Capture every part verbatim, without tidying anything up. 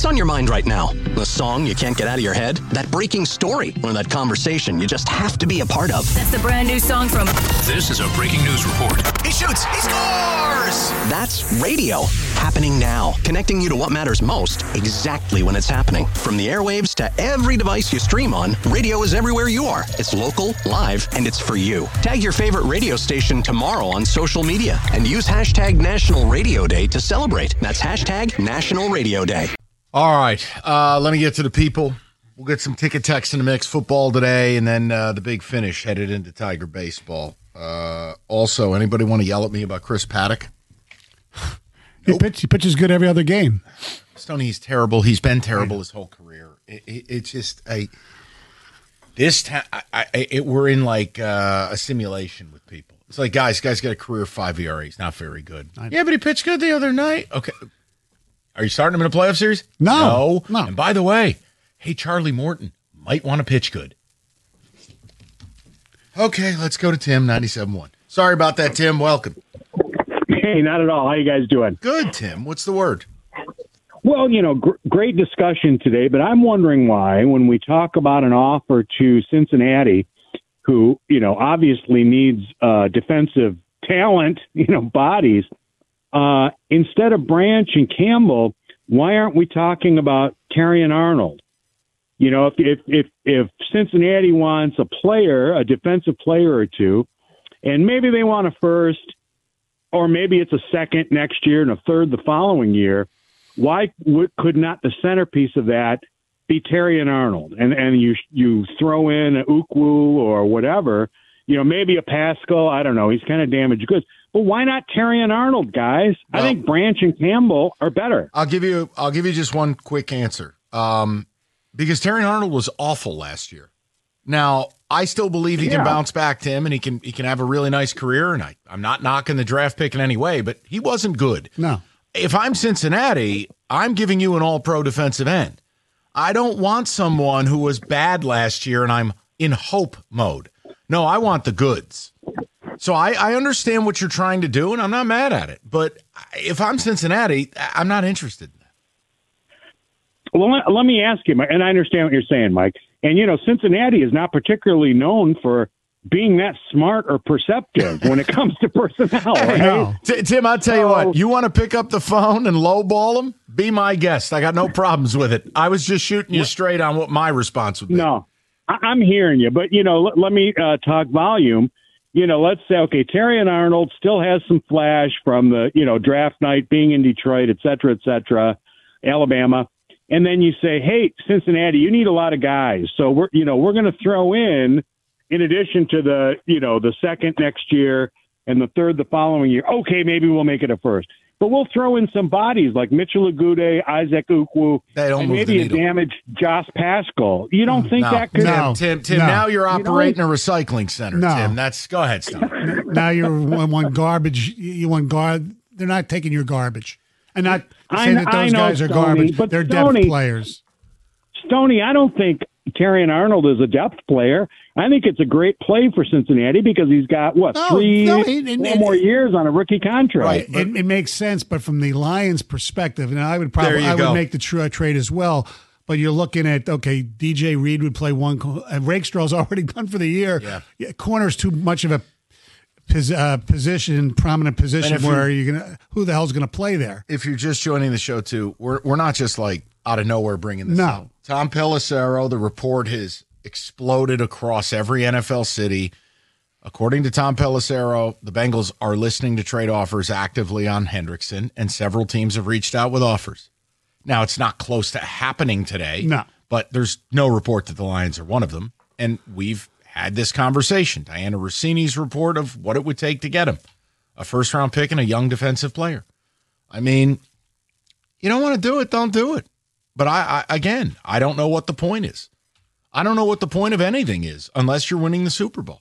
What's on your mind right now? The song you can't get out of your head? That breaking story? Or that conversation you just have to be a part of? That's the brand new song from... This is a breaking news report. He shoots! He scores! That's radio. Happening now. Connecting you to what matters most, exactly when it's happening. From the airwaves to every device you stream on, radio is everywhere you are. It's local, live, and it's for you. Tag your favorite radio station tomorrow on social media and use hashtag National Radio Day to celebrate. That's hashtag National Radio Day. All right, uh, let me get to the people. We'll get some ticket text in the mix, football today, and then uh, the big finish headed into Tiger baseball. Uh, also, anybody want to yell at me about Chris Paddock? He, Nope. pitch, he pitches good every other game. Stoney, he's terrible. He's been terrible his whole career. It, it, it's just a this ta- I, I, it, we're in like uh, a simulation with people. It's like, guys, guys got a career five E R A. He's not very good. Yeah, but he pitched good the other night. Okay. Are you starting him in a playoff series? No. No. No. And by the way, hey, Charlie Morton might want to pitch good. Okay, let's go to Tim, ninety-seven point one. Sorry about that, Tim. Welcome. Hey, not at all. How you guys doing? Good, Tim. What's the word? Well, you know, gr- great discussion today, but I'm wondering why when we talk about an offer to Cincinnati, who, you know, obviously needs uh, defensive talent, you know, bodies, uh, instead of Branch and Campbell, why aren't we talking about Terrion Arnold? You know, if, if, if, if Cincinnati wants a player, a defensive player or two, and maybe they want a first, or maybe it's a second next year and a third the following year, why would, could not the centerpiece of that be Terrion Arnold? And and you you throw in a Ukwu or whatever, you know, maybe a Pascal, I don't know, he's kind of damaged goods. But why not Terrion Arnold, guys? Well, I think Branch and Campbell are better. I'll give you I'll give you just one quick answer. Um, because Terrion Arnold was awful last year. Now, I still believe he yeah. can bounce back, Tim, and he can he can have a really nice career. And I, I'm not knocking the draft pick in any way, but he wasn't good. No. If I'm Cincinnati, I'm giving you an all-pro defensive end. I don't want someone who was bad last year and I'm in hope mode. No, I want the goods. So I, I understand what you're trying to do, and I'm not mad at it. But if I'm Cincinnati, I'm not interested in that. Well, let, let me ask you, and I understand what you're saying, Mike. And, you know, Cincinnati is not particularly known for being that smart or perceptive when it comes to personnel. Right? No. T- Tim, I'll tell you So- what. You want to pick up the phone and lowball them? Be my guest. I got no problems with it. I was just shooting you straight on what my response would be. No, I, I'm hearing you. But, you know, let, let me uh, talk volume. You know, let's say, okay, Terrion Arnold still has some flash from the, you know, draft night, being in Detroit, et cetera, et cetera, Alabama. And then you say, hey, Cincinnati, you need a lot of guys. So we're, you know, we're going to throw in, in addition to the, you know, the second next year and the third the following year. Okay, maybe we'll make it a first. But we'll throw in some bodies like Mitchell Agude, Isaac Ukwu, They don't and move maybe the a needle. damaged Josh Pascal. You don't think No, that could No. Tim, Tim, No. now you're You know- operating a recycling center, No. Tim. That's go ahead, Stone. Now you're one, one garbage. You want guard. They're not taking your garbage. I'm not I- saying that I those know, guys are Stoney, garbage. but They're Stoney- depth players. Stoney, I don't think Terrion Arnold is a depth player. I think it's a great play for Cincinnati because he's got, what, No, three no, he- he- four more years on a rookie contract. Right. It, it makes sense, but from the Lions' perspective, and I would There probably you I go. would make the true trade as well. But you're looking at, okay, D J Reed would play one, co- and Rakestraw's already done for the year. Yeah. Corner's too much of a pos, uh, position, prominent position if where you- you're gonna, who the hell's going to play there? If you're just joining the show, too, we're we're not just like out of nowhere bringing this No. up. Tom Pelissero, the report has exploded across every N F L city. According to Tom Pelissero, the Bengals are listening to trade offers actively on Hendrickson, and several teams have reached out with offers. Now, it's not close to happening today, No. but there's no report that the Lions are one of them. And we've had this conversation. Diana Rossini's report of what it would take to get him. A first-round pick and a young defensive player. I mean, you don't want to do it, don't do it. But, I, I again, I don't know what the point is. I don't know what the point of anything is unless you're winning the Super Bowl.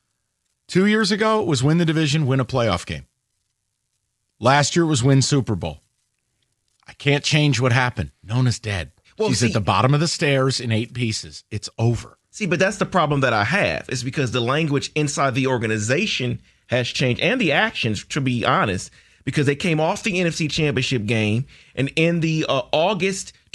Two years ago, it was win the division, win a playoff game. Last year, it was win Super Bowl. I can't change what happened. Nona's dead. Well, She's see- at the bottom of the stairs in eight pieces. It's over. See, but that's the problem that I have. Is because the language inside the organization has changed and the actions, to be honest, because they came off the N F C Championship game and in the uh, August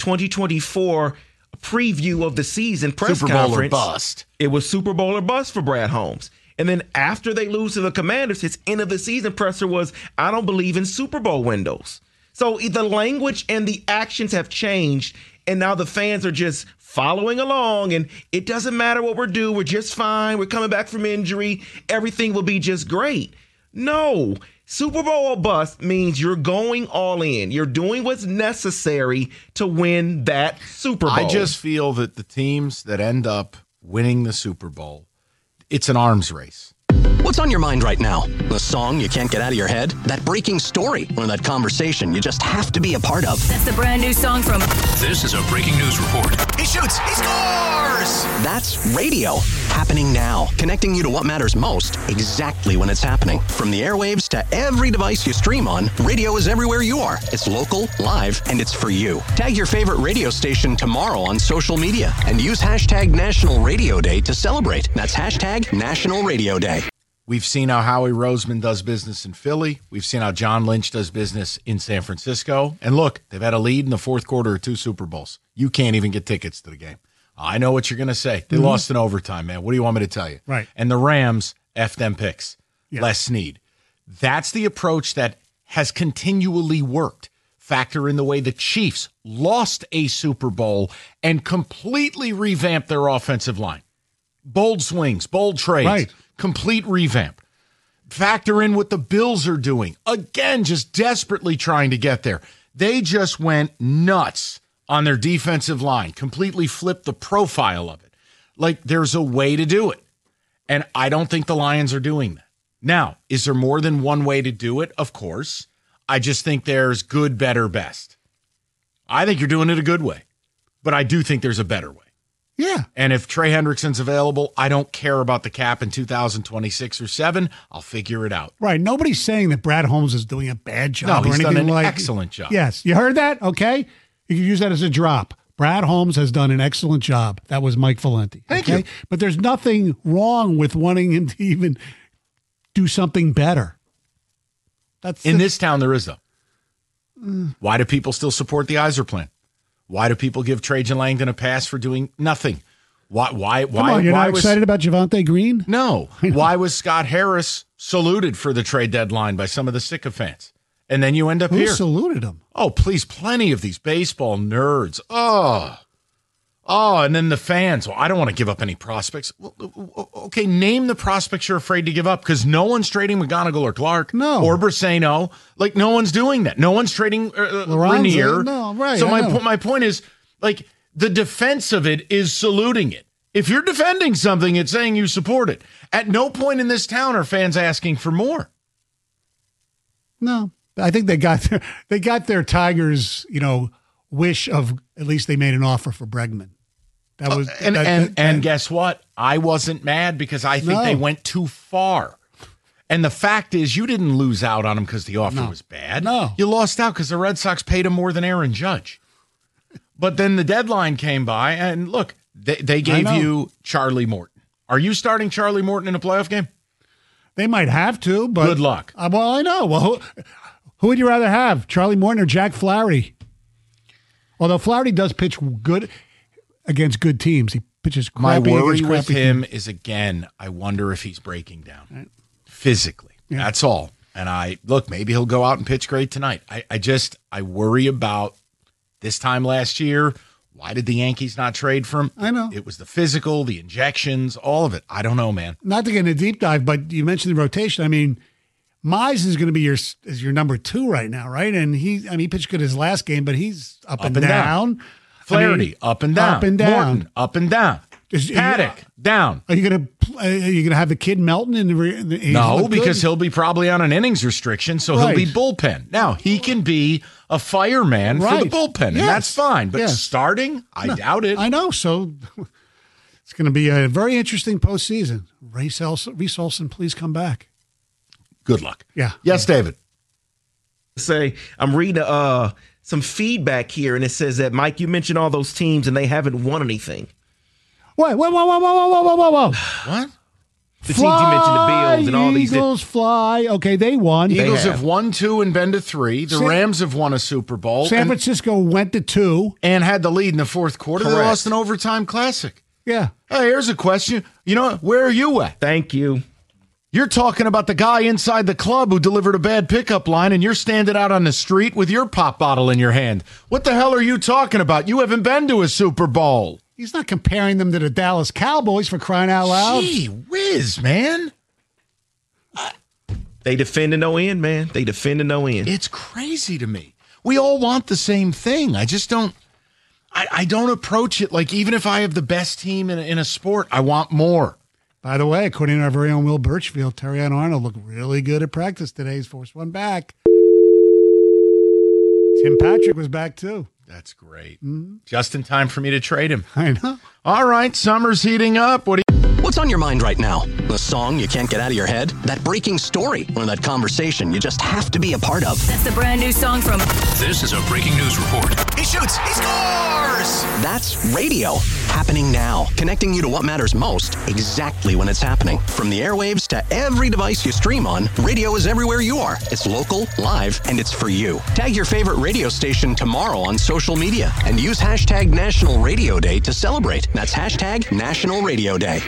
twenty twenty-four preview of the season press Super Bowl conference. or bust. It was Super Bowl or bust for Brad Holmes. And then after they lose to the Commanders, his end of the season presser was, I don't believe in Super Bowl windows. So the language and the actions have changed, and now the fans are just following along, and it doesn't matter what we're doing. We're just fine. We're coming back from injury. Everything will be just great. No. Super Bowl or bust means you're going all in. You're doing what's necessary to win that Super Bowl. I just feel that the teams that end up winning the Super Bowl, it's an arms race. What's on your mind right now? The song you can't get out of your head? That breaking story? Or that conversation you just have to be a part of? That's the brand new song from... This is a breaking news report. He shoots! He scores! That's radio. Happening now. Connecting you to what matters most exactly when it's happening. From the airwaves to every device you stream on, radio is everywhere you are. It's local, live, and it's for you. Tag your favorite radio station tomorrow on social media and use hashtag National Radio Day to celebrate. That's hashtag National Radio Day. We've seen how Howie Roseman does business in Philly. We've seen how John Lynch does business in San Francisco. And look, they've had a lead in the fourth quarter of two Super Bowls. You can't even get tickets to the game. I know what you're going to say. They mm-hmm. lost in overtime, man. What do you want me to tell you? Right. And the Rams, F them picks. Yeah. Les Snead. That's the approach that has continually worked. Factor in the way the Chiefs lost a Super Bowl and completely revamped their offensive line. Bold swings, bold trades. Right. Complete revamp. Factor in what the Bills are doing. Again, just desperately trying to get there. They just went nuts on their defensive line, completely flipped the profile of it. Like, there's a way to do it. And I don't think the Lions are doing that. Now, is there more than one way to do it? Of course. I just think there's good, better, best. I think you're doing it a good way. But I do think there's a better way. Yeah. And if Trey Hendrickson's available, I don't care about the cap in two thousand twenty-six or seven. I'll figure it out. Right. Nobody's saying that Brad Holmes is doing a bad job No, or he's anything done an like excellent job. Yes. You heard that? Okay. You can use that as a drop. Brad Holmes has done an excellent job. That was Mike Valenti. Thank okay? you. But there's nothing wrong with wanting him to even do something better. That's In the, this town, there is, though. Mm. Why do people still support the Iser plan? Why do people give Trajan Langdon a pass for doing nothing? Why? Why? Come why? on, you're why not was, excited about Javonte Green? No. Why was Scott Harris saluted for the trade deadline by some of the sycophants? And then you end up Who here. saluted him? Oh, please, plenty of these baseball nerds. Oh. Oh, and then the fans. Well, I don't want to give up any prospects. Well, okay, name the prospects you're afraid to give up, because no one's trading McGonigal or Clark. No. Or Braceno. Like, no one's doing that. No one's trading uh, Rainier. No, right. So I my, know. po- my point is, like, the defense of it is saluting it. If you're defending something, it's saying you support it. At no point in this town are fans asking for more. No. I think they got their, they got their Tigers, you know, wish of at least they made an offer for Bregman. That was Uh, and that, and that, and that, guess what? I wasn't mad because I think No. they went too far. And the fact is, you didn't lose out on him because the offer No. was bad. No. You lost out because the Red Sox paid him more than Aaron Judge. But then the deadline came by, and look, they, they gave know. you Charlie Morton. Are you starting Charlie Morton in a playoff game? they might have to, but Good luck. Uh, well, I know. Well, who, who would you rather have, Charlie Morton or Jack Flaherty? Although Flaherty does pitch good against good teams, he pitches My crappy worry against with crappy him teams. is, again, I wonder if he's breaking down physically. Yeah. That's all. And I look, maybe he'll go out and pitch great tonight. I, I just I worry about this time last year. Why did the Yankees not trade for him? I know. It was the physical, the injections, all of it. I don't know, man. Not to get in a deep dive, but you mentioned the rotation. I mean, Mize is going to be your is your number two right now, right? And he, I mean, he pitched good his last game, but he's up, Up and, and down. down. Flaherty, I mean, up and down. up and down. Morton, up and down. Is- Paddock, down. Are you going to are you going to have the kid Melton in the? re- in the he's No, looked because good? he'll be probably on an innings restriction, so he'll Right. be bullpen. Now, he can be a fireman for Right. the bullpen, and Yes. that's fine. But Yes. starting, I doubt it. I know. So it's going to be a very interesting postseason. Reese Olson, Reese Olson, please come back. Good luck. Yeah. Yes, David. Say, I'm reading uh, some feedback here, and it says that, Mike, you mentioned all those teams, and they haven't won anything. Wait, whoa, whoa, whoa, whoa, whoa, whoa, whoa, whoa. What? The teams you mentioned, the Bills and all these. Eagles fly. Okay, they won. Eagles have. have won two and been to three. The San- Rams have won a Super Bowl. San and, Francisco went to two. and had the lead in the fourth quarter. They Correct. lost an overtime classic. Yeah. Hey, here's a question. You know, where are you at? Thank you. You're talking about the guy inside the club who delivered a bad pickup line, and you're standing out on the street with your pop bottle in your hand. What the hell are you talking about? You haven't been to a Super Bowl. He's not comparing them to the Dallas Cowboys, for crying out loud. Gee whiz, man. They defend to no end, man. They defend to no end. It's crazy to me. We all want the same thing. I just don't I, I don't approach it like, even if I have the best team in a, in a sport, I want more. By the way, according to our very own Will Birchfield, Terry and Arnold look really good at practice today. He's forced one back. Tim Patrick was back too. That's great. Mm-hmm. Just in time for me to trade him. I know. All right, summer's heating up. What do you What's on your mind right now? The song you can't get out of your head? That breaking story? Or that conversation you just have to be a part of? That's the brand new song from This is a breaking news report. He shoots! He scores! That's radio. Happening now. Connecting you to what matters most exactly when it's happening. From the airwaves to every device you stream on, radio is everywhere you are. It's local, live, and it's for you. Tag your favorite radio station tomorrow on social media and use hashtag National Radio Day to celebrate. That's hashtag National Radio Day.